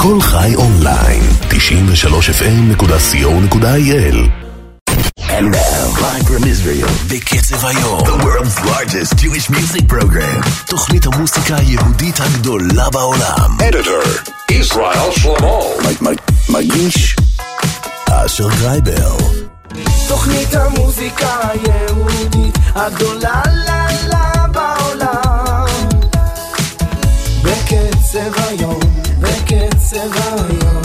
כל חי אונליין, 93fm.co.il. And now, live from Israel, בקצב היום, the world's largest Jewish music program, תוכנית המוסיקה היהודית הגדולה בעולם. Editor, Israel Shlomo. מגיש, אשר גרייבר. תוכנית המוסיקה היהודית הגדולה בעולם. בקצב היום, בקצב היום.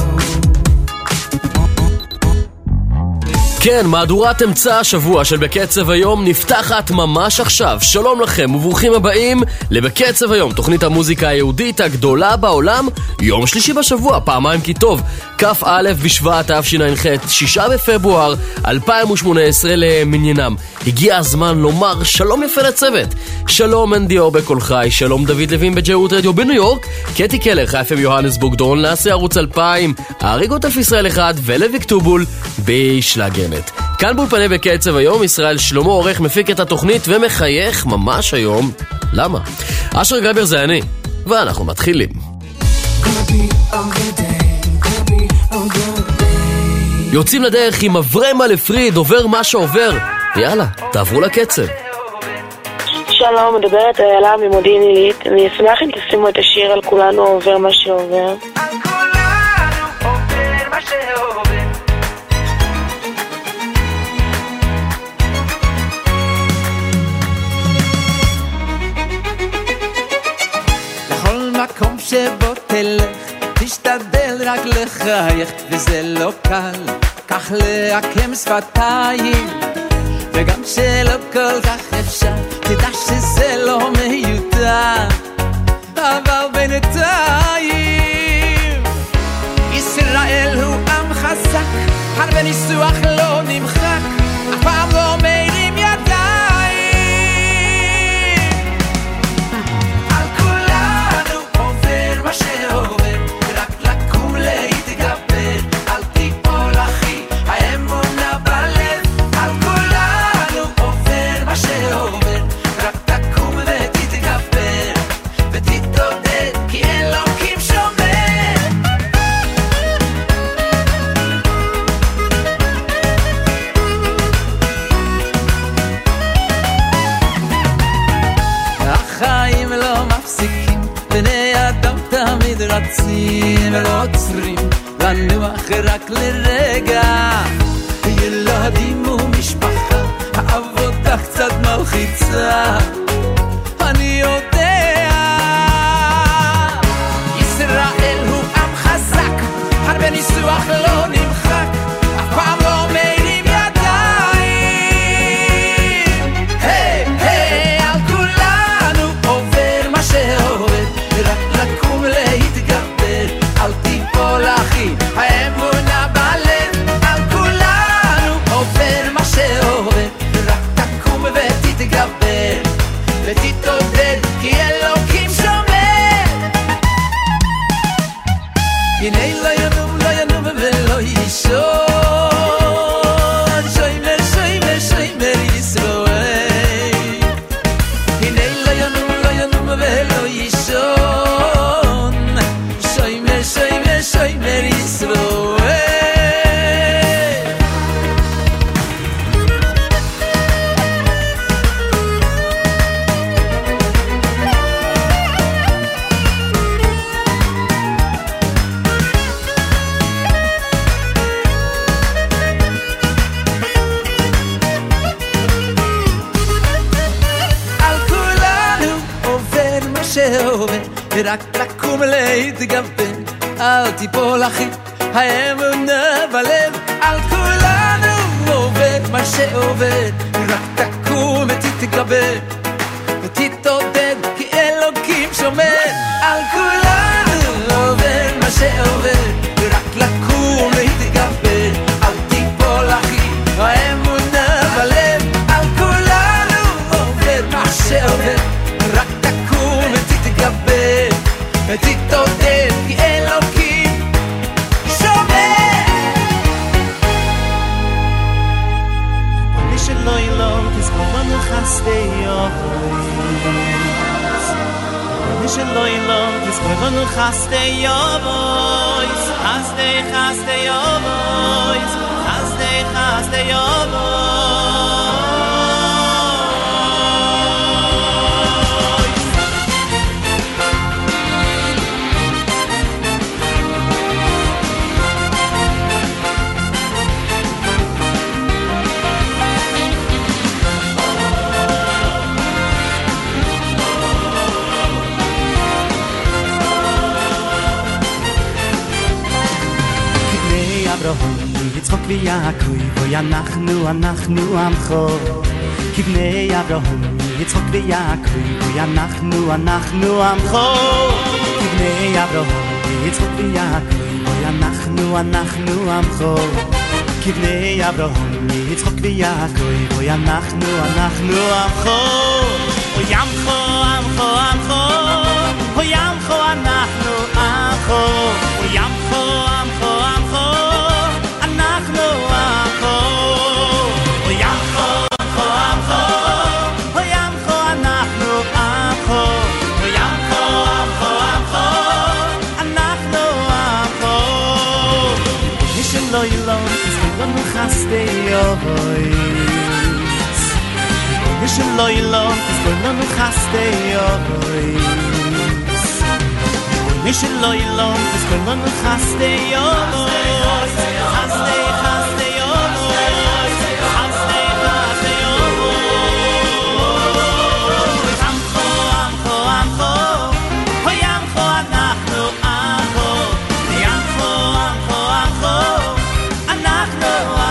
כן, מהדורת אמצע השבוע של בקצב היום נפתחת ממש עכשיו. שלום לכם וברוכים הבאים לבקצב היום, תוכנית המוזיקה היהודית הגדולה בעולם. יום שלישי בשבוע, פעמיים כי טוב, כ"א בשבט תשע"ח, 6 בפברואר 2018 למניינם. הגיע הזמן לומר שלום יפה לצוות. שלום אנדיור בכל חי, שלום דוד לוין בג'אות רדיו בניו יורק, קטי קלר, חיפה יוהנסבורג, דורון לאסי ערוץ 2000, אריגות אלף ישראל 1 ולוי כתובול בשלגרנט. כאן באולפני בקצב היום, ישראל שלמה עורך, מפיק את התוכנית ומחייך ממש היום. למה? אשר גרייבר זה אני, ואנחנו מתחילים. יוצאים לדרך עם אברמה לפריד, עובר מה שעובר. יאללה, תעברו לקצב. שלום, מדברת איילה ממודיעין עילית. אני אשמח אם תשימו את השיר על כולנו עובר מה שעובר. על כולנו עובר מה שעובר. לכל מקום שבו תלך תשתדל רק לחייך, וזה לא קל כך להקם שפתיים, וגם שלא כל כך אפשר תדע שזה לא מיותר, אבל בינתיים ישראל הוא עם חזק, הרבה ניסוח לא נמחק, אף פעם לא מרים ידיים. על כולנו עובר מה שעובר, רק לקום להתגבר, אל תיפול אחי, האמונה בלב. על כולנו עובר מה שעובר, רק תקום ותתגבר ותתעודד, כי אלוקים שומר. החיים לא מפסיקים, בני אדם תמיד רצים ולא עוצרים, לנוח רק לרגע. ילדים ומשפחה, העבודה קצת מלחיצה, אני יודע. ישראל הוא עם חזק, הרבה ניסוח לא נמחק, אף פעם לא מרים ידיים. היי, היי, על כולנו עובר מה שעובר, רק לקום להתגבר, אל תיפול אחי, האמונה בלב. על כולנו עובר מה שעובר, רק תקום ותתגבר ותתעודד, כי אלוקים שומר. הנה לא ינום, לא ינום ולא יישון, שוימר, שוימר, שוימר ישראל. הנה לא ינום, לא ינום ולא יישון, שוימר, שוימר, שוימר ישראל. על כולנו עובר מה שעובר, רק לקום להתגבר, אל תיפול אחי, האמונה בלב. על כולנו עובר מה שעובר, רק תקום ותתגבר ותתעודד, כי אלוקים שומר. על כולנו עובר מה שעובר, רק לקום להתגבר, אל תיפול אחי, האמונה בלב. על כולנו עובר מה שעובר, רק תקום ותתגבר ותתעודד, כי אלוקים שומר. מי שלא ילום תזכורנו חסדי יובויס, מי שלא ילום תזכורנו חסדי יובויס, יצחק ויעקב ואנחנו עמך כבני אברהם יצחק ויעקב ואנחנו עמך כבני אברהם יצחק ויעקב ואנחנו עמך כבני אברהם יצחק ויעקב ואנחנו עמך ויעמך עמך עמך ויעמך אנחנו עמך ויעמך עמך עמך שלא ילום תסגור לנו חסדי אויס מי שלא ילום תסגור לנו חסדי אויס חסדי חסדי אויס חסדי חסדי אויס עמכו עמכו עמכו הוי עמכו אנחנו עמכו עמכו עמכו עמכו אנחנו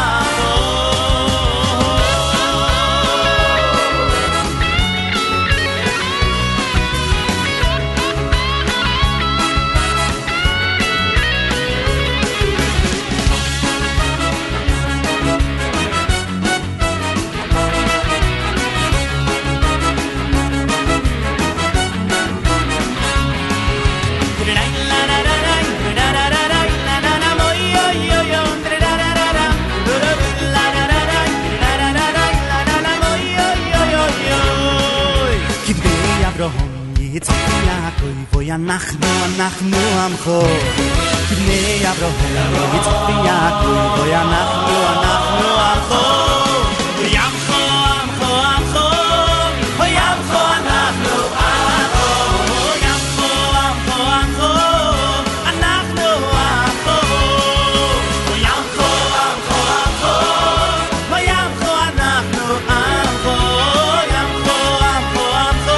אנחנו עמך כבני אברהם יצחק ויעקב ואנחנו עמך ויעמך עמך עמך ויעמך אנחנו עמך ויעמך עמך עמך אנחנו עמך ויעמך עמך עמך ויעמך אנחנו עמך ויעמך עמך עמך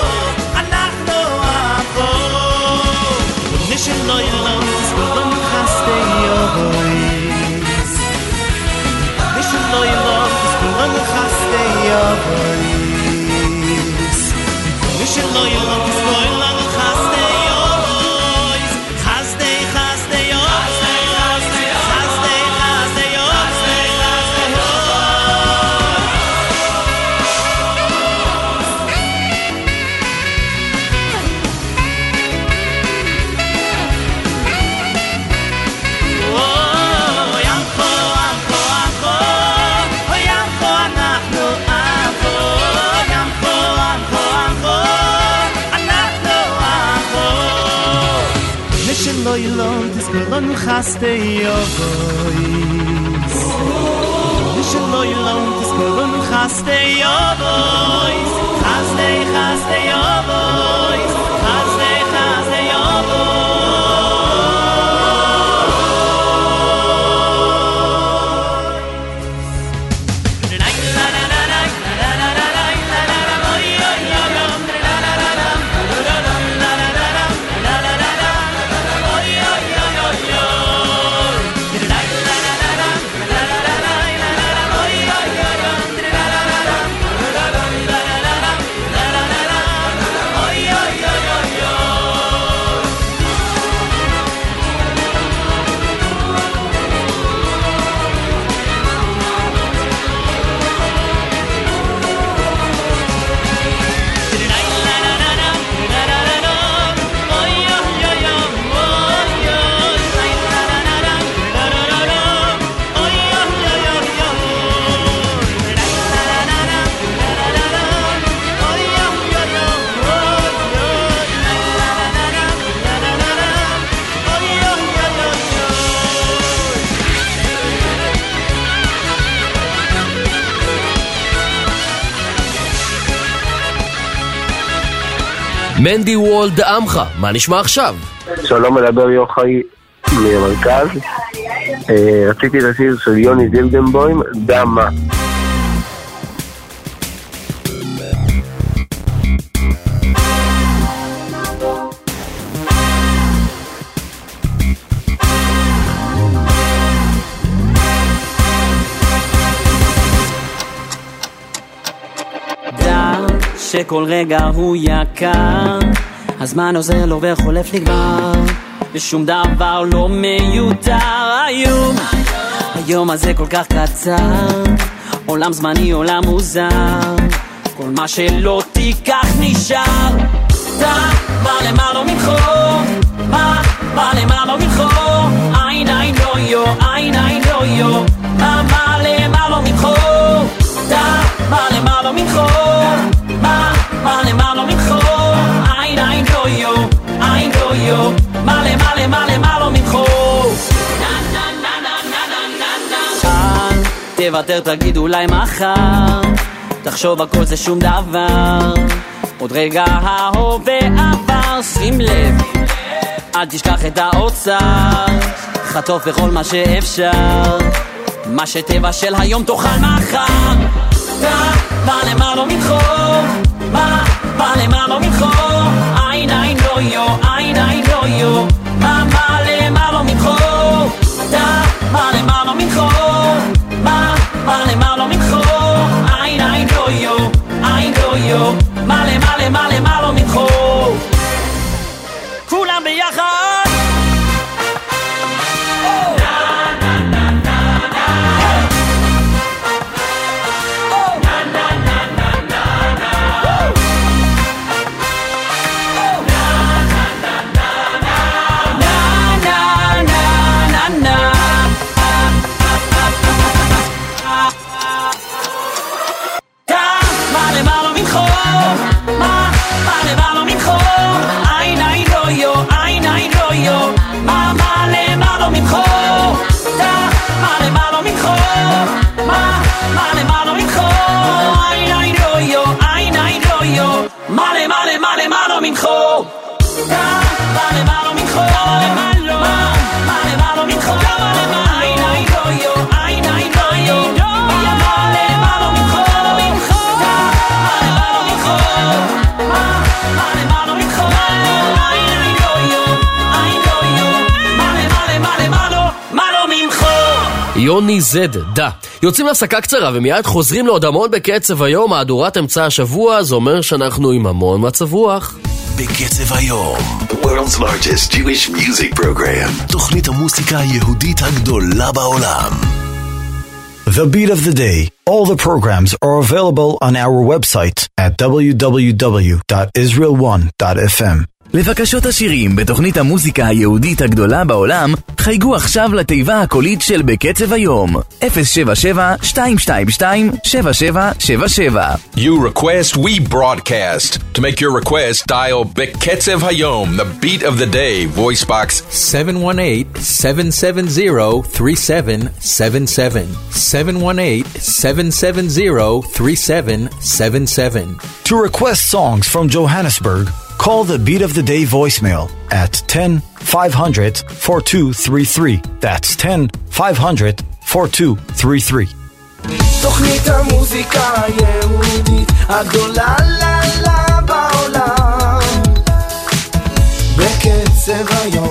שלא ילום תסגור לנו חסדי אויס ושלא ילום תסגור לנו חסדי אויס ושלא ילום תסגור לנו חסדי אויס חסדי חסדי אויס חסדי חסדי אויס שלא ילום תסגור לנו חסדי אויס ושלא ילום תסגור לנו חסדי אויס חסדי חסדי אויס חסדי חסדי מנדי וולד עמך, מה נשמע עכשיו? שלום, מדבר יוחאי ממרכז. רציתי לשיר של יוני זילדנבוים, דמה. שכל רגע הוא יקר, הזמן עוזר לו וחולף נגמר, ושום דבר לא מיותר. היום הזה כל כך קצר, עולם זמני, עולם מוזר, כל מה שלא תיקח נשאר. מה למעלה ממחור, מה למעלה ממחור, אין לא יו, אין לא יו, מה למעלה ממחור, מה למעלה ממחור, מה למעלה ממחור, אין לא יו, אין לא יו, מה למעלה ממחור. אל תוותר, תגיד אולי מחר, תחשוב הכל זה שום דבר, עוד רגע ההווה עבר, שים לב, אל תשכח את האוצר, חטוף בכל מה שאפשר, מה שטבע של היום תאכל מחר. מה למעלה ממחור, מה למעלה ממחור, אין לא יו, אין לא יו, מה למעלה ממחור, מה למעלה ממחור, מה למעלה ממחור, אין לא יו, אין לא יו, מה למעלה ממחור. כולם ביחד. יוני זד, דה. יוצאים להפסקה קצרה ומיד חוזרים לעוד המון בקצב היום. מהדורת אמצע השבוע, זה אומר שאנחנו עם המון מצב רוח. בקצב היום, the world's largest Jewish music program, תוכנית המוסיקה היהודית הגדולה בעולם. The Beat of the Day. All the programs are available on our website at www.israel1.fm. לבקשות השירים בתוכנית המוזיקה היהודית הגדולה בעולם, חייגו עכשיו לתיבה הקולית של בקצב היום 077-222-7777. You request, we broadcast. To make your request, dial בקצב היום, the beat of the day, voice box 718-770-3777. 718-770-3777. To request songs from Johannesburg, call the Beat of the Day voicemail at 10-500-4233. That's 10-500-4233. תוכנית המוזיקה היהודית הגדולה בעולם, בקצב היום.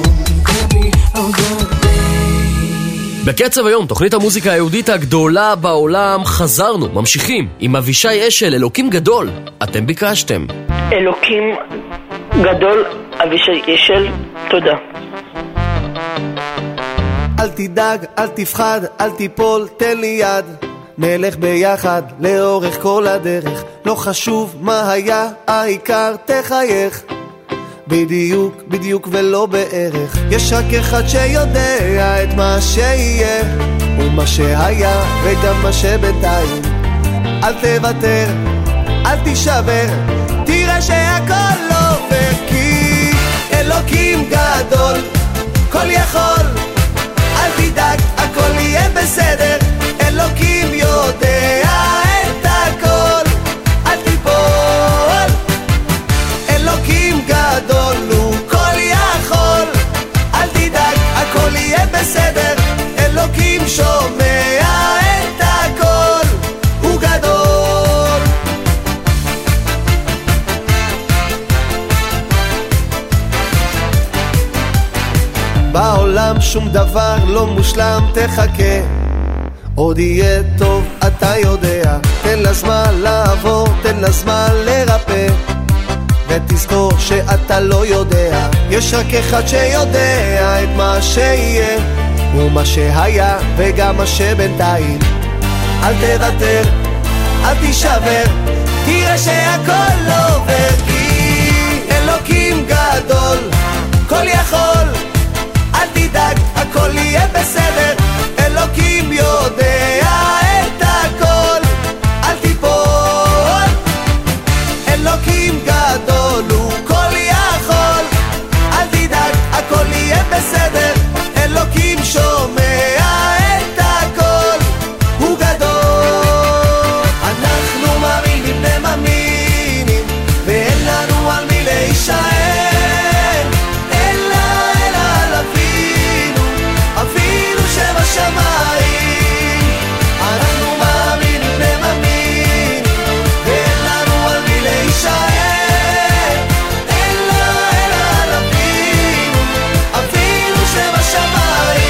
בקצב היום, תוכנית המוזיקה היהודית הגדולה בעולם. חזרנו, ממשיכים עם אבישי אשל, אלוקים גדול. אתם ביקשתם אלוקים גדול, אבישי אשל, תודה. אל תדאג, אל תפחד, אל תיפול, תן לי יד, נלך ביחד לאורך כל הדרך, לא חשוב מה היה, העיקר תחייך, בדיוק, בדיוק ולא בערך. יש רק אחד שיודע את מה שיהיה ומה שהיה וגם מה שבינתיים. אל תוותר, אל תישבר, תראה שהכל עובר, כי אלוקים גדול, כל יכול, אל תדאג, הכל יהיה בסדר. אלוקים יודע את הכל, אל תיפול. אלוקים בעולם שום דבר לא מושלם, תחכה, עוד יהיה טוב, אתה יודע. תן לה זמן לעבור, תן לה זמן לרפא, ותזכור שאתה לא יודע, יש רק אחד שיודע את מה שיהיה ומה שהיה וגם מה שבינתיים. אל תוותר, אל תישבר, תראה שהכל עובר, כי אלוקים גדול, כל יכול, אל תדאג, הכל יהיה בסדר. אלוקים יודע את הכל, אל תיפול. אלוקים גדול, הוא כל יכול, אל תדאג, הכל יהיה בסדר. אלוקים שומע את הכל, הוא גדול. אנחנו מאמינים ומאמינים, ואין לנו על מי להישען, אלא על אבינו, אבינו שבשמיים. אנחנו מאמינים ומאמינים, ואין לנו על מי להישען, אלא על אבינו, אבינו שבשמיים.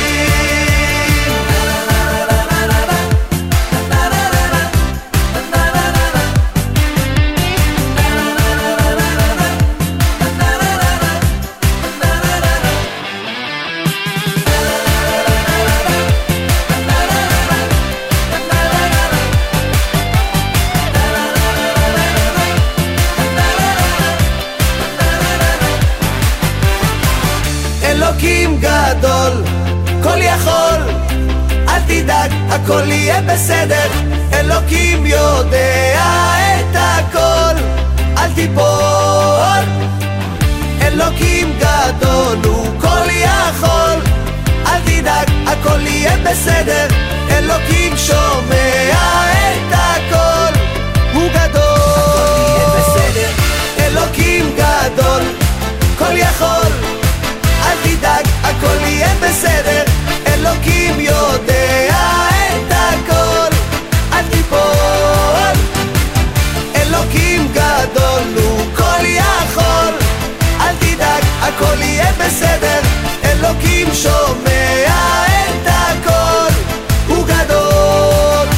אלוקים גדול, כל יכול, אל תדאג, הכל יהיה בסדר. אלוקים יודע את הכל, אל תיפול. אלוקים גדול, הוא כל יכול, אל תדאג, הכל יהיה בסדר. אלוקים שומע את הכל, הוא גדול. הכל יהיה בסדר. אלוקים גדול, כל יכול, אל תדאג, הכל יהיה בסדר. אלוקים יודע את הכל, אל תיפול. אלוקים גדול, הוא כל יכול, אל תדאג, הכל יהיה בסדר. אלוקים שומע את הכל, הוא גדול.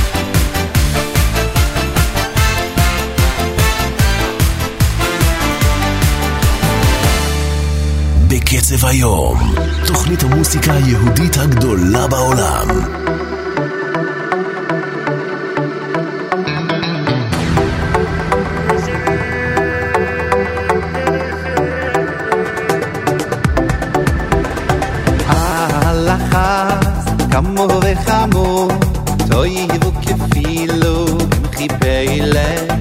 בקצב היום, תוכנית המוסיקה היהודית הגדולה בעולם. הלחץ כמו וכמו, תויבו כפילו מחיפילת.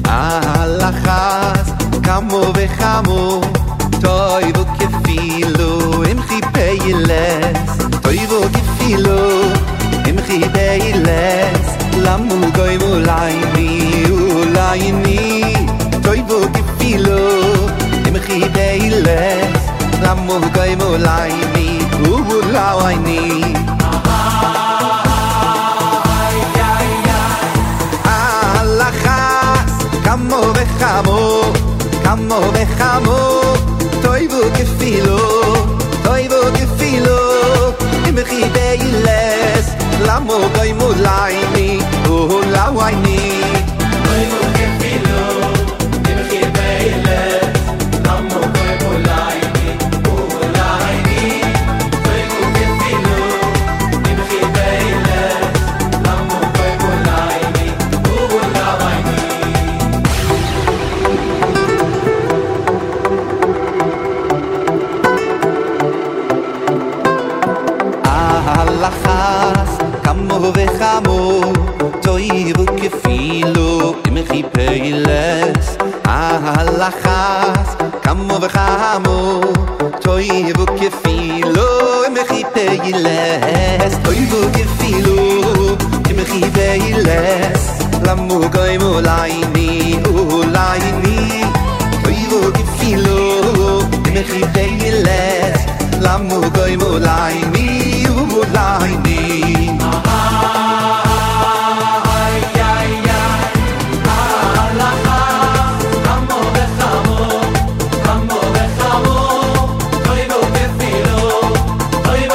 הלחץ כמו וכמו, toivo che filo im khipeiles, toivo che filo im khipeiles, lamu goy mulaini ulaini, toivo che filo im khipeiles, lamu goy mulaini ulaini. Alachas kamo vechamo, kamo vechamo, toivo che filo im khibeiles, lamo goy mulaini ulaini. Toivo che filo im khibeiles, lamo goy mulaini ulaini. Toivo che filo im khibeiles, lamo goy mulaini ulaini. Alachas kamo vechamo, toivo que filo im khipeiles. Alachas kamo vechamo, toivo que filo im khipeiles, toivo que filo im khipeiles, lamu goy mulaini ulaini. Toivo que filo im khipeiles, lamu goy mulaini ulaini. Toivo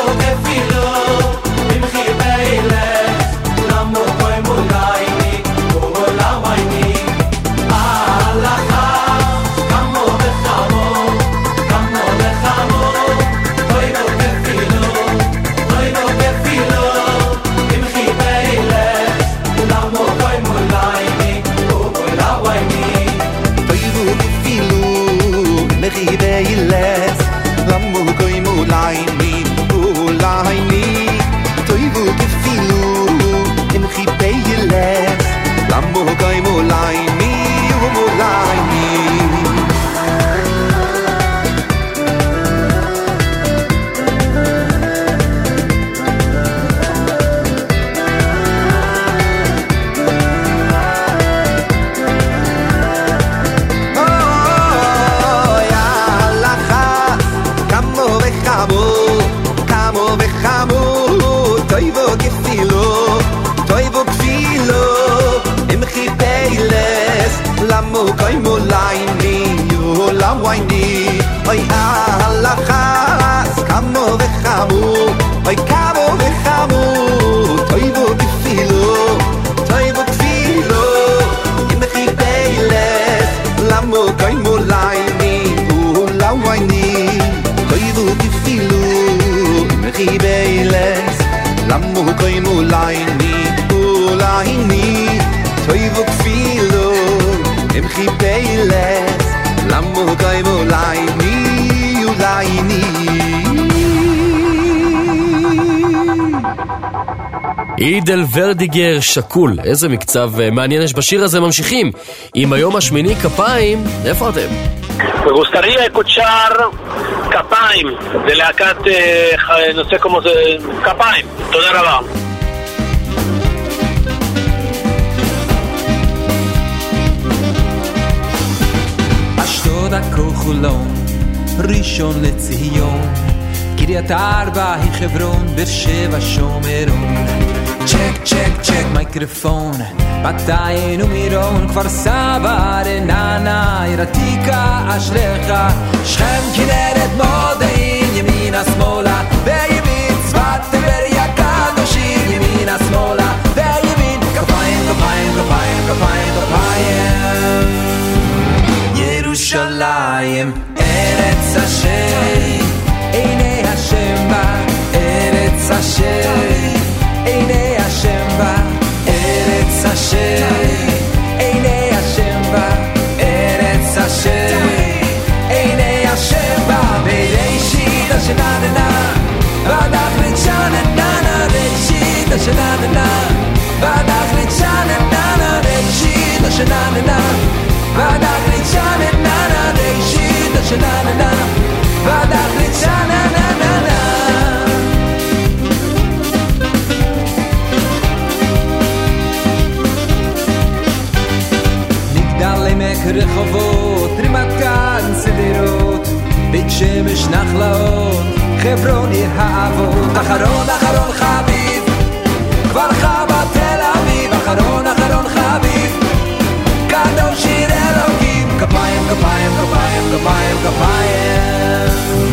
וחמו טויבו גפילו טויבו כפילו אמחי פיילס למו קיימו לייני יולה וייני אוי הלחס כמו וחמו אוי כמו וחמו טויבו גפילו טויבו כפילו אמחי פיילס למו קיימו לייני יולה וייני טויבו גפילו אמחי פיילס למו קיימו לייני ולייני טויבו כפילו אמחי פיילס למו קיימו לייני ולייני אידל ורדיגר שקול, איזה מקצב מעניין יש בשיר הזה. ממשיכים עם היום השמיני כפיים. איפה אתם? גוסטריה קוצ'ר כפיים, זה להקת נושא כמו זה כפיים. תודה רבה. אשדוד עכו חולון ראשון לציון קריית ארבע היא חברון באר שבע שומרון צ'ק צ'ק צ'ק מיקרופון בתיין ומירון כפר סבא רעננה עיר עתיקה אשריך שכם כנרת מודיעין ימינה שמאלה בימין צפת טבריה קדושים ימינה שמאלה בימין כפיים כפיים כפיים כפיים כפיים ירושלים ארץ אשר עיני השם בה ארץ אשר עיני השם בה ארץ אשר עיני השם בה ארץ אשר עיני השם בה בראשית השננה בדחרית שננה ראשית השננה בדחרית שננה ראשית השננה בדחרית שננה ראשית השננה בדחרית שננה מגדל עמק רחובות רמת גן סדרות בית שמש נחלאות חברון עיר האבות אחרון אחרון חביב כבר חווה תל אביב אחרון אחרון חביב קדוש שיר אלוקים כפיים כפיים כפיים כפיים כפיים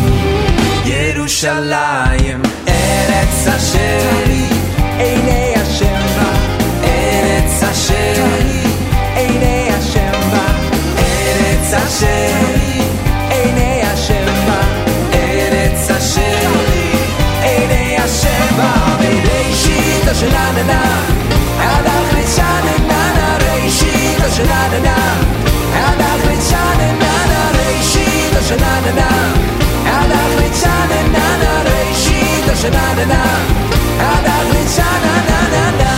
ירושלים ארץ אשר עיני השם בה ארץ אשר עיני השם בה ארץ אשר עיני השם בה ארץ אשר עיני השם בה בראשית השננה הדחרית שננה ראשית השננה הדחרית שננה ראשית השננה הדחרית שננה ראשית השננה הדחרית שננה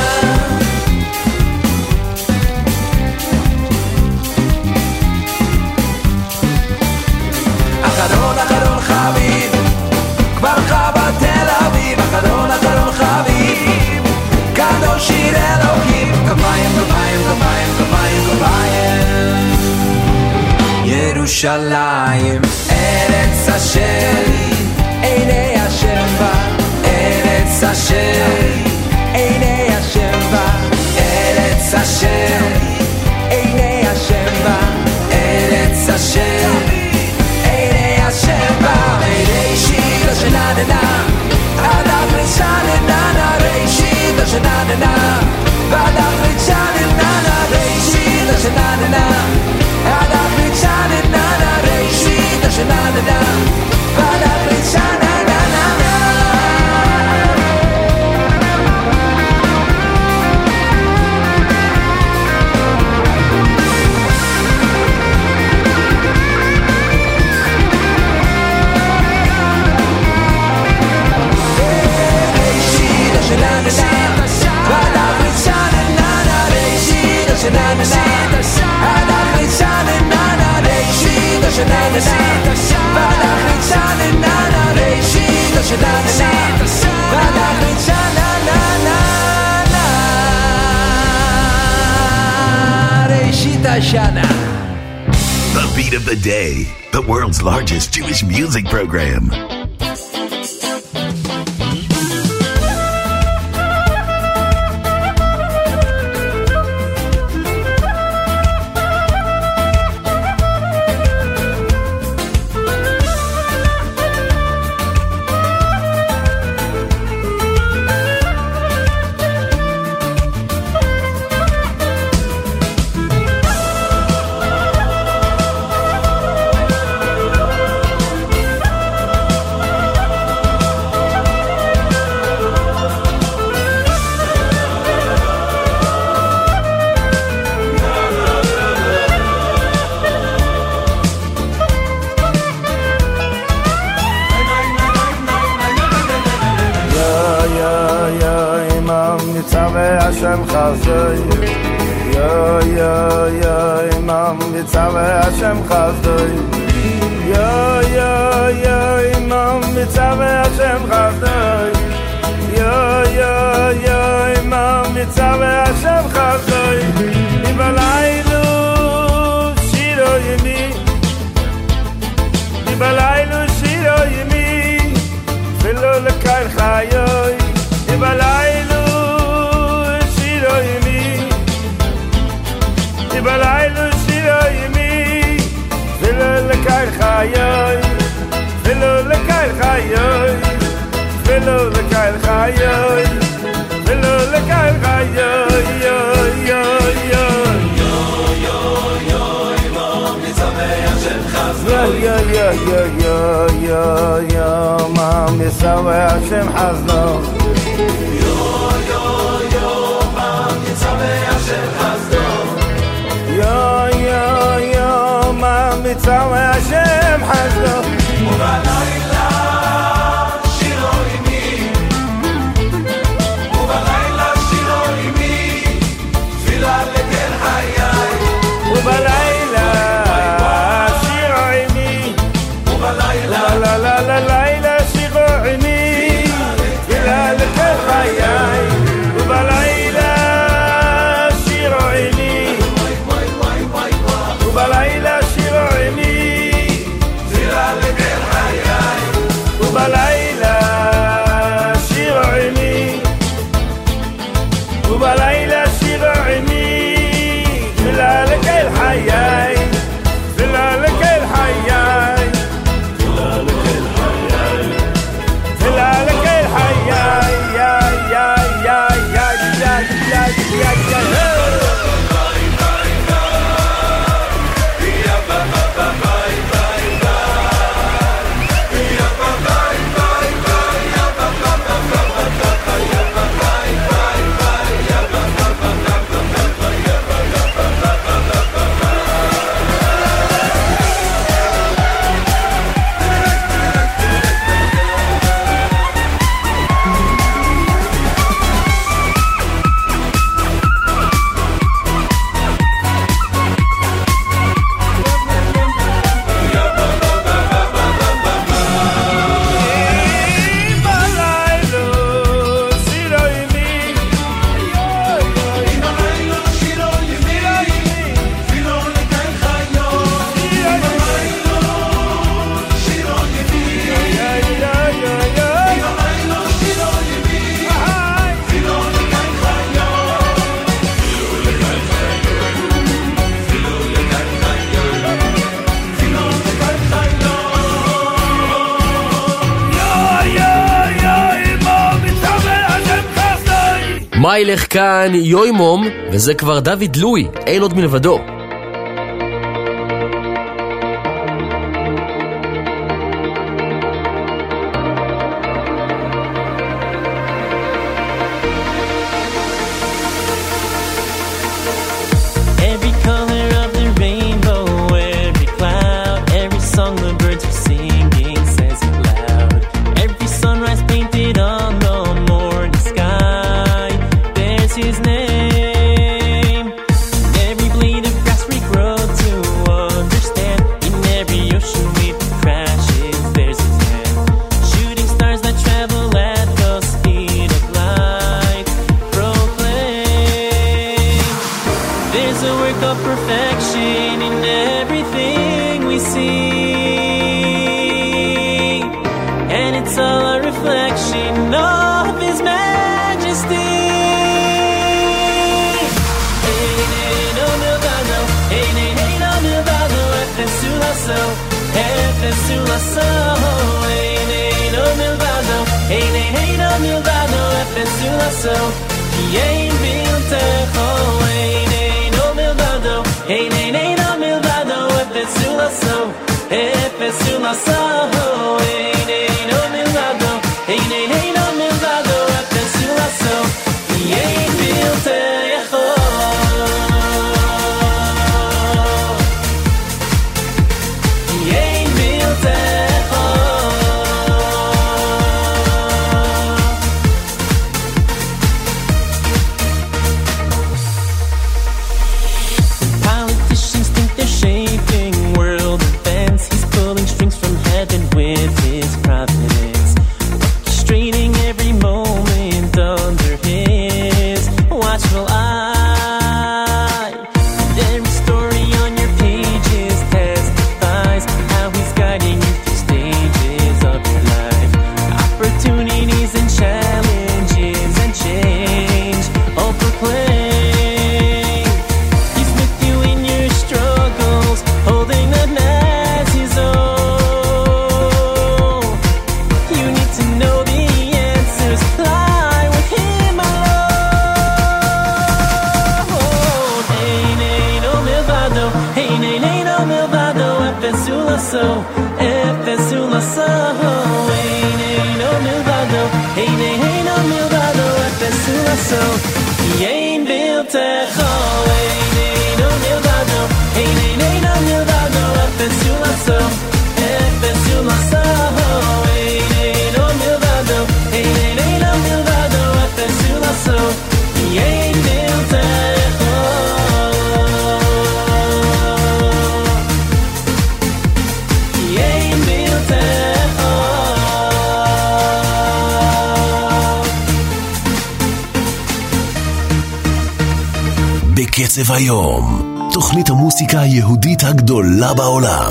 אחרון אחרון חביב כבר חווה תל אביב אחרון אחרון חביב קדוש שיר אלוקים כפיים כפיים כפיים כפיים כפיים ירושלים ארץ אשר עיני השם בה ארץ אשר עיני השם בה ארץ אשר עיני השם בה ארץ אשר עיני השם בה ראשית השננה הדחרית שננה ראשית השננה והדחרית שננה ראשית השננה הדחרית שננה ראשית השננה והדחרית שננה The Beat of the Day, the world's largest Jewish music program. מצווה השם חסדוי יוי יוי יוי מה מצווה השם חסדוי יוי יוי יוי מה מצווה השם חסדוי יוי יוי יוי מה מצווה השם חסדוי בלילה שירו ימי בלילה שירו ימי ולא לקיים חיי בלילה שירו ימי בלילה שירו ימי ולא לקיים חיי ולא לקיים חיי ולא לקיים חיי ולא לקיים חיי יוי יוי יוי מה מצווה השם חסדוי יוי יוי יוי יוי מה מצווה השם חסדוי יוי יוי יוי מה מצווה השם חסדוי יוי יוי יוי מה מצווה השם חסדוי ובלילה שירו ימי ובלילה שירו ימי תפילה לקן חיי ובלילה שירו ימי ובלילה לה לה לה לילה שירו ימי תפילה לקן חיי ובלילה שירו ימי ובלילה שירו ימי תפילה לקן חיי ובלילה שירו ימי ובלילה שירו ימי תפילה לקן חיי תפילה לקן חיי תפילה לקן חיי תפילה לקן חיי יא יא יא יא יא יא יא מה ילך כאן יוי מום, וזה כבר דוד לוי, אין עוד מלבדו. so efes ulaso no milvado hey no milvado efes ulaso yein biltecho no milvado hey no milvado efes ulaso efes ulaso no milvado hey no milvado efes ulaso yein biltecho בקצב היום, תוכנית המוסיקה היהודית הגדולה בעולם.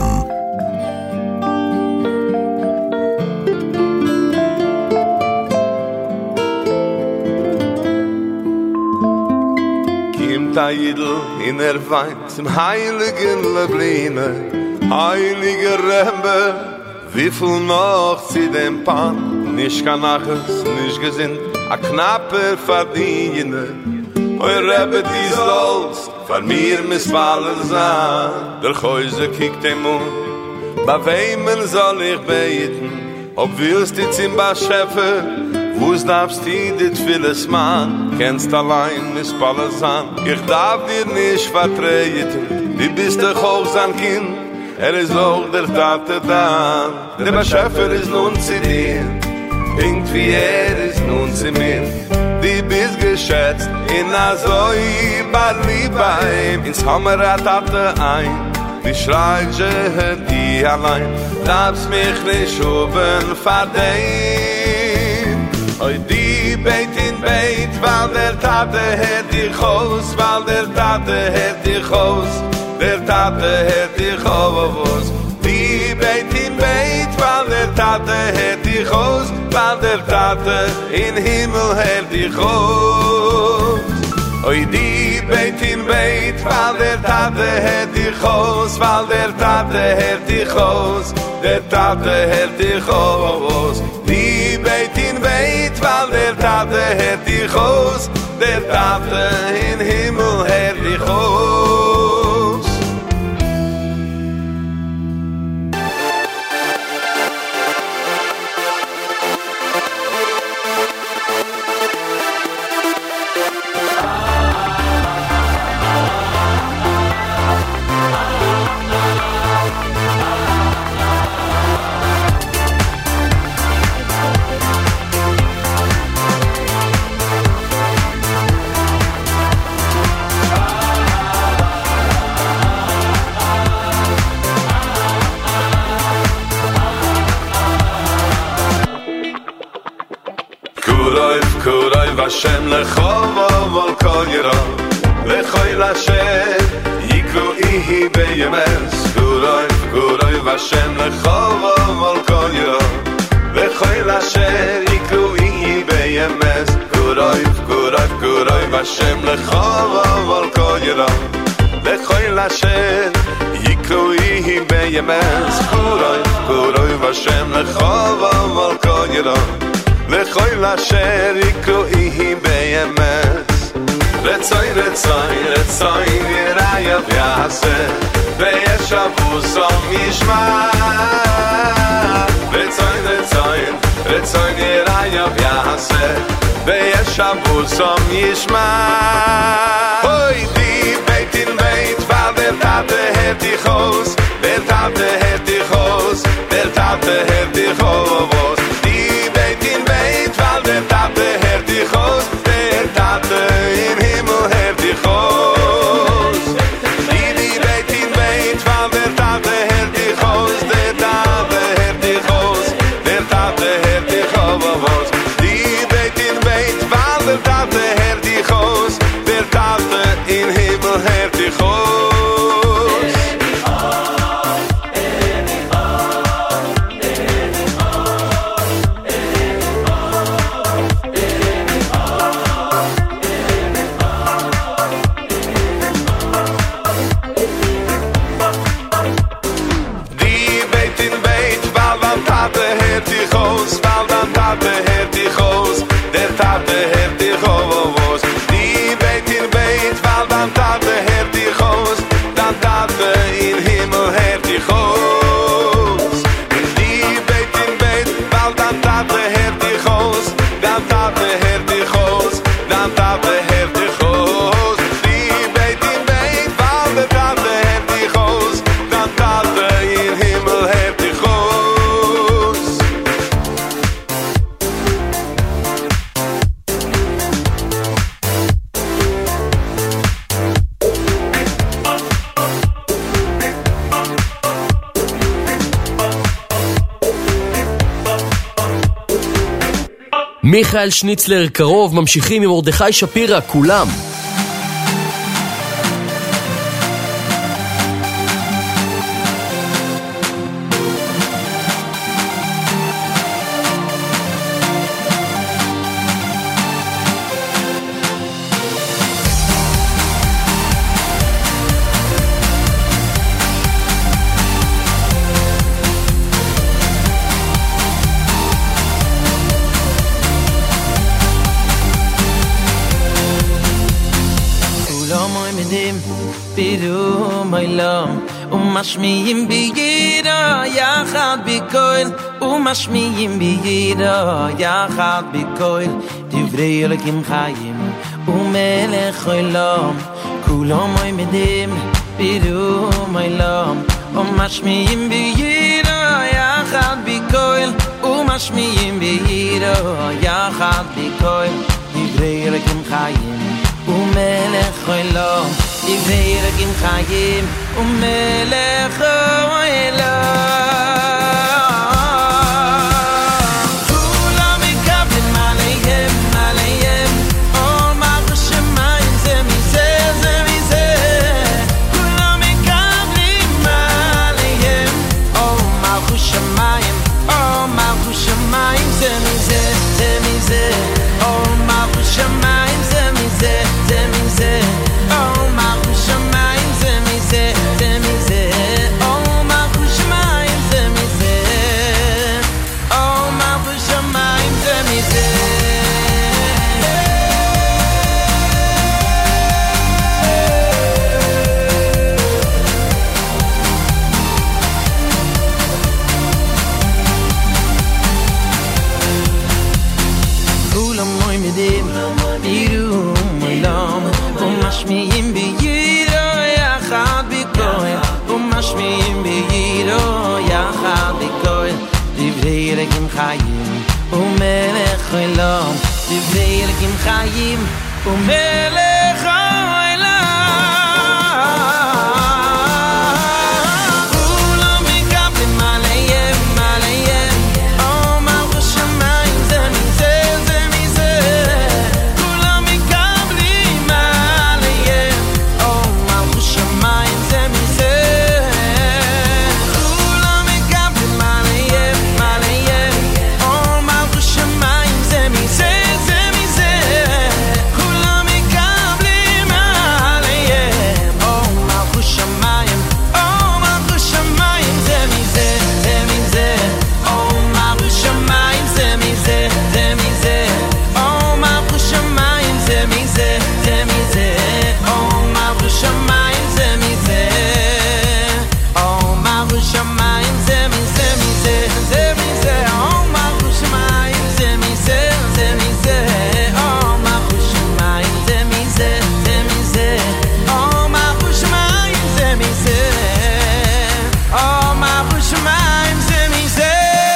Kimt a Yidl in Wein zum heiligen Lebline, heiliger Rebbe, wieviel noch zu dem Pan, nicht kann naches, nicht gesinnt, a knappe Verdiene. Oy Rebbe, die soll's von mir missfallen sein. Der Häuser kiekt dem Mund, bei wem soll ich beten? Ob willst du zum Beschäfer, wo's darfst du dit vieles Mann? Kennst allein missfallen sein. Ich darf dir nicht vertreten, du bist doch auch sein Kind. Ist auch der Tate da. Der Beschäfer ist nun zu dir, irgendwie ist nun zu mir. Die bist geschätzt in a Zoi Balibaim ins Hammerat-Tate ein. Die schreit die allein, darfst mich nicht schuben verdein. Oi die Beit in Beit, weil der Tate hört dich aus, weil der Tate hört dich aus, der Tate hört dich aus. Die Beit in Beit, weil der Tate hört dich aus, weil der Tate in Himmel hört dich aus. Oi die Beit in Beit, weil der Tate hört dich aus, weil der Tate hört dich aus, der Tate hört dich aus. Die Beit in Beit, weil der Tate hört dich aus, der Tate in Himmel hört dich aus. Hashem lechov vol kol yira lechoy lashem yikru ihi beyemes kuroy Hashem lechov vol kol yira lechoy lashem yikru ihi beyemes kuroy Hashem lechov vol kol yira lechoy lashem yikru ihi beyemes kuroy Hashem lechov vol kol yira Lechoy lasher ikroihim beyemes Retzoy yerayav yaseh Veyeshavu som yishma Retzoy yerayav yaseh Veyeshavu som yishma Hoy di beit in beit Val der Tate het dich aus Der Tate het dich aus Der Tate het dich aus der Tate hört dich aus, der Tate im Himmel hört dich aus. Die Beit in Beit, weil der Tate hört dich aus, der Tate hört dich aus, der Tate hört dich aus. Die Beit in Beit, weil der Tate hört dich aus, der Tate im Himmel hört dich aus. Tate in Himmel hört dich aus. dan tate heeft die goos, dan tate heeft die goos. Die weet, waar de tate heeft die goos, dan tate in himmel heeft die goos. מיכאל שניצלר קרוב, ממשיכים עם מרדכי שפירא, כולם. ומשמיעים בידו יחד בקול ומשמיעים בידו יחד בקול דברי אלוקים חיים ומלך עולם כולם עומדים בידום עולם ומשמיעים בידו יחד בקול ומשמיעים בידו יחד בקול דברי אלוקים חיים ומלך עולם דברי אלוקים חיים ומלך עולם כולם מקבלים עליהם עול מלכות שמיים זה מזה כולם מקבלים עליהם עול מלכות שמיים זה מזה עול מלכות שמיים זה מזה עול מלכות שמיים זה מזה עול מלכות שמיים זה מזה עול מלכות שמיים זה מזה כולם מועמדים בירום עולם ומשמיעים בידו יחד בקול ומשמיעים בידו יחד בקול דברי אלוקים חיים ומלך עולם דברי אלוקים חיים ומלך עולם כולם מקבלים עליהם עול מלכות שמיים זה מזה כולם מקבלים עליהם עול מלכות שמיים זה מזה כולם מקבלים עליהם עול מלכות שמיים זה מזה כולם מקבלים עליהם עול מלכות שמיים מלכות שמיים זה מזה עול מלכות שמיים זה מזה עול מלכות שמיים זה מזה עול מלכות שמיים זה מזה עול מלכות שמיים זה מזה עול מלכות שמיים זה מזה עול מלכות שמיים זה מזה עול מלכות שמיים זה מזה עול מלכות שמיים זה מזה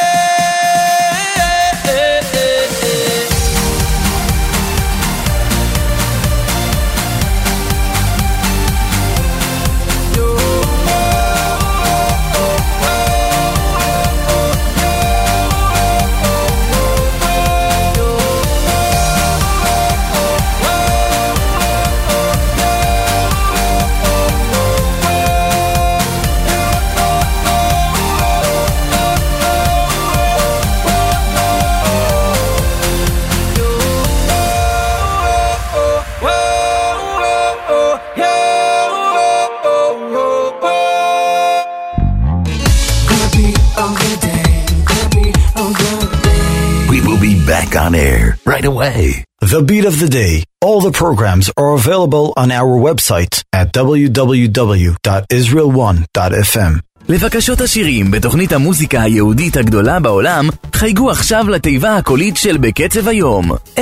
We will be back on air right away. The Beat of the Day. All the programs are available on our website at www.israel1.fm. לבקשות השירים בתוכנית המוזיקה היהודית הגדולה בעולם, חייגו עכשיו לתיבה הקולית של בקצב היום, 077-222-7777.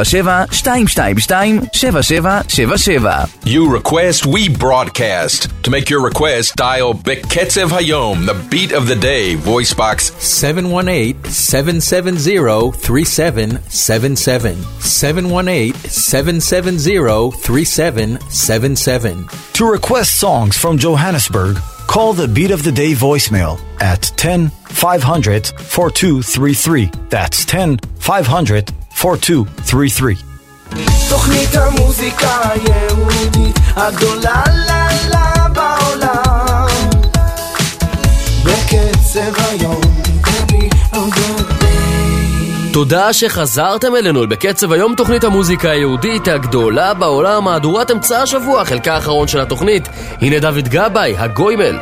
You request, we broadcast. To make your request, dial Beketzev Hayom, the beat of the day, voice box 718-770-3777. 718-770-3777. To request songs from Johannesburg, call the Beat of the Day voicemail at 10-500-4233. That's 10-500-4233. תוכנית המוזיקה היהודית הגדולה לה בעולם בקצב היום. תודה שחזרתם אלינו בקצב היום, תוכנית המוזיקה היהודית הגדולה בעולם, מהדורת אמצע השבוע, חלקה האחרון של התוכנית. הנה דוד גבאי, הגוימל.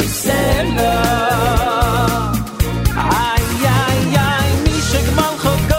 Ay, ay, ay, mi shek mal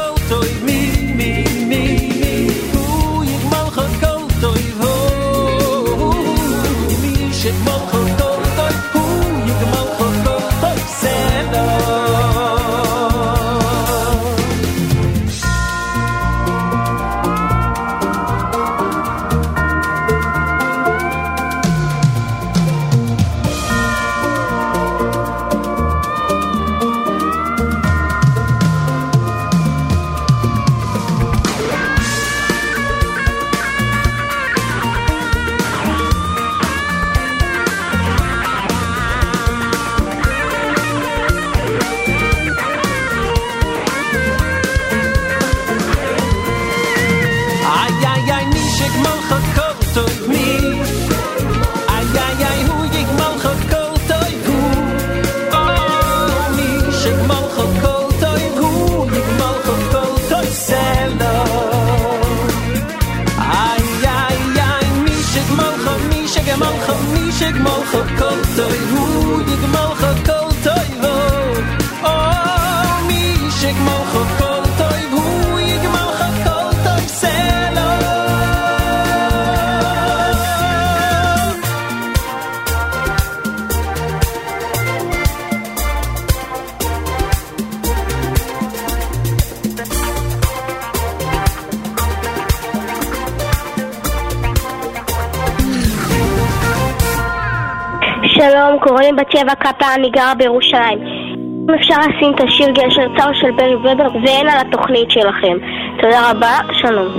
שלום, קוראים בת שבע קפה, אני גרה בירושלים. אם אפשר לשים את השיר גשר צר של ברי ובר ואין על התוכנית שלכם. תודה רבה, שלום.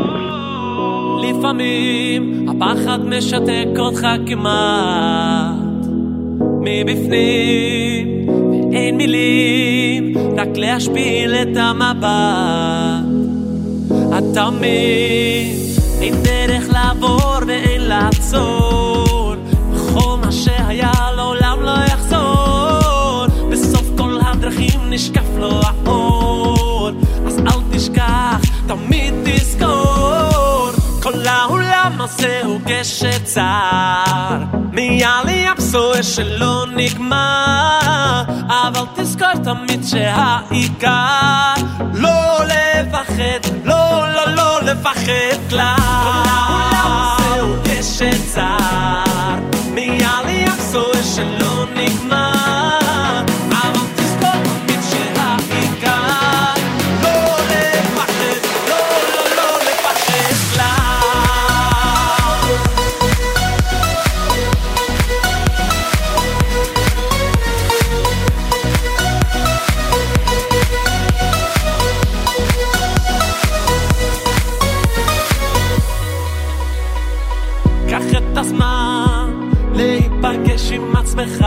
לפעמים הפחד משתק אותך כמעט מבפנים, ואין מילים רק להשפיל את המבט. אתה מבין, אין דרך לעבור ואין לעצור, בכל מה שהיה לעולם לא יחזור. בסוף כל הדרכים נשקף לו האור, אז אל תשכח, תמיד תזכור, כל העולם הזה הוא גשר צר, מעלי הבשור שלא נגמר. אבל תזכור תמיד שהעיקר לא לפחד, לא לפחד כלל. כל העולם הזה הוא גשר צר, מעלי הבשור שלא נגמר. אבל תזכור תמיד שהעיקר לא לפחד, לא לפחד כלל. קח את הזמן להיפגש עם עצמך,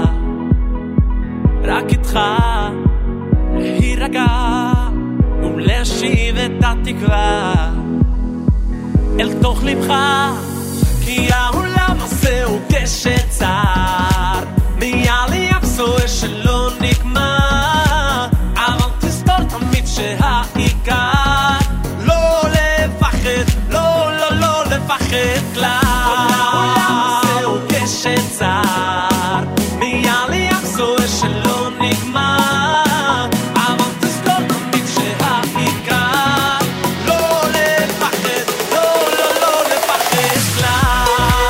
רק איתך להירגע ולהשיב את התקווה אל תוך לבך, כי העולם הזה הוא גשר צר, מעלי הבשור שלא נגמר. אבל תזכור תמיד שהעיקר לא לפחד, לא לפחד כלל. העולם הזה הוא גשר צר, מעלי הבשור שלא נגמר. אבל תזכור תמיד שהעיקר לא לפחד, לא לפחד כלל.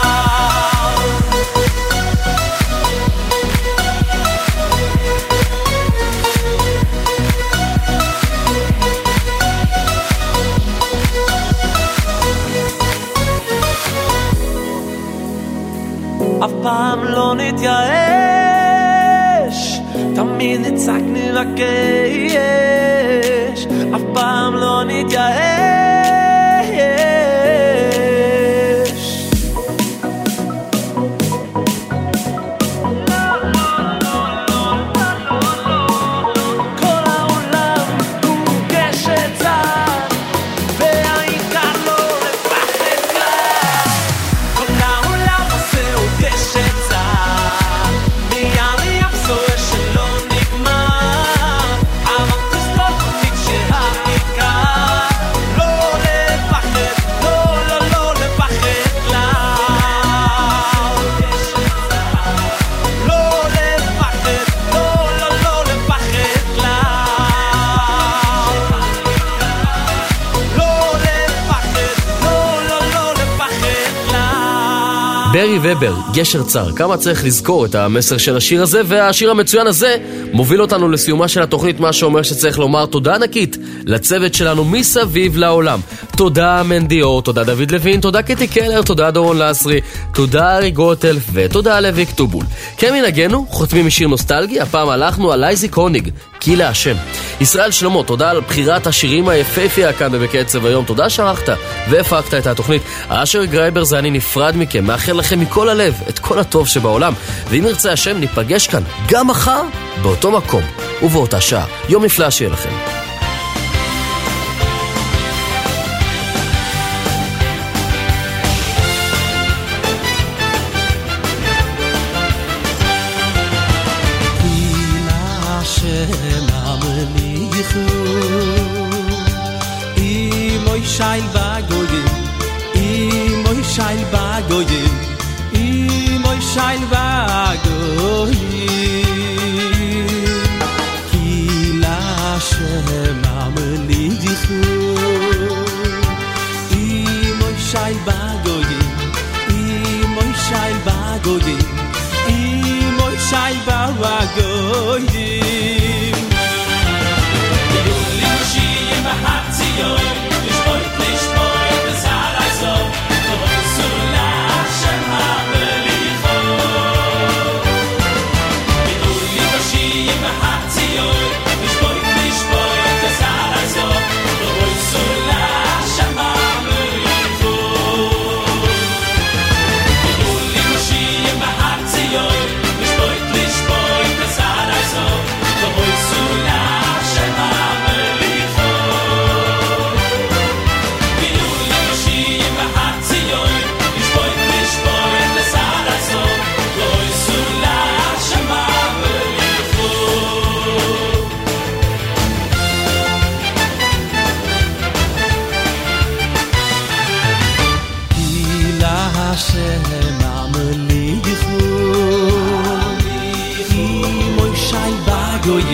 אף פעם לא נתייאש, תמיד נצעק נבקש, אף פעם לא נתייאש. כל העולם הוא גשר צר, והעיקר לא לפחד כלל. כל העולם הזה הוא גשר צר, מעלי הבשור שלא נגמר. אבל תזכור תמיד שהעיקר לא לפחד, לא לפחד כלל. לא לפחד, לא לפחד כלל. לא לפחד, לא לפחד כלל. ברי ובר, גשר צר. כמה צריך לזכור את המסר של השיר הזה, והשיר המצוין הזה מוביל אותנו לסיומה של התוכנית, מה שאומר שצריך לומר תודה ענקית לצוות שלנו מסביב לעולם. תודה מנדיור, תודה דוד לוין, תודה קטי קלר, תודה דורון לסרי, תודה ארי גוטל ותודה לוי כתובול. כמנהגנו, חותמים משיר נוסטלגי, הפעם הלכנו על אייזיק הוניג, כי להשם. ישראל שלמה, תודה על בחירת השירים היפהפייה כאן בקצב היום, תודה שערכת והפקת את התוכנית. אשר גרייבר זה אני נפרד מכם, מאחל לכם מכל הלב את כל הטוב שבעולם, ואם ירצה השם ניפגש כאן גם מחר באותו מקום ובאותה שעה. יום נפלא שיהיה לכם. Shail bagoyim, imoy shail bagoyim, imoy shail bagoyim. Ki la Hashem amlichu, imoy shail bagoyim, imoy shail bagoyim, imoy shail bagoyim. Yulim shiyim b'hatziyon.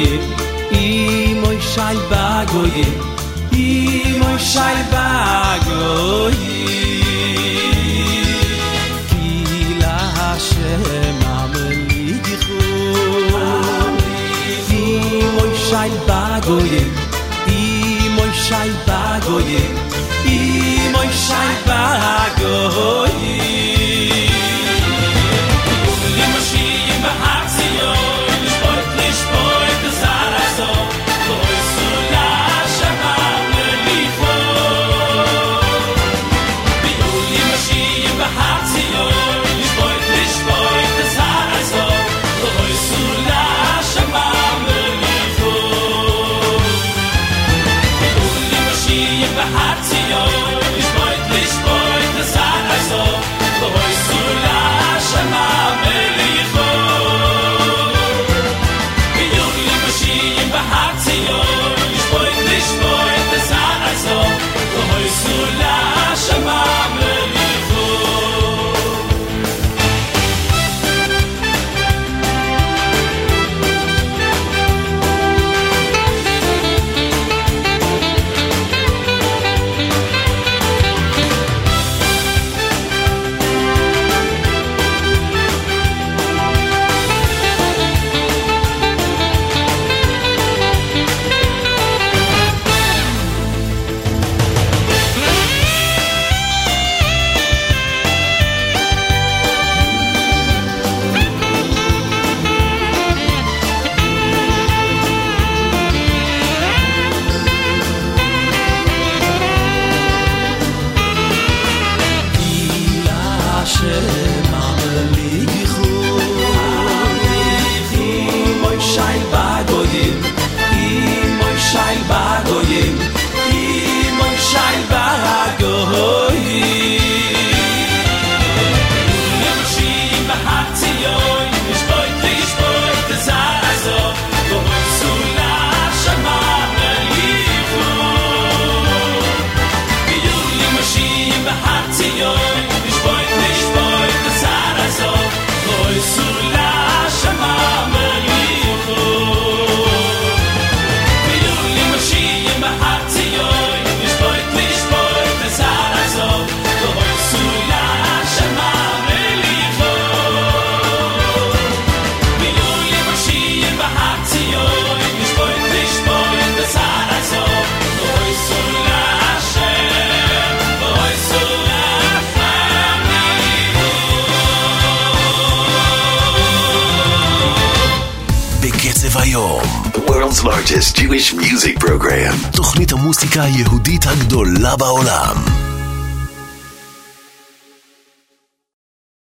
bagoyim imoy shai bagoyim imoy shai bagoyim ki la Hashem amelichu imoy shai bagoyim imoy shai bagoyim imoy shai bagoyim The world's largest Jewish music program. תוכנית המוסיקה היהודית הגדולה בעולם.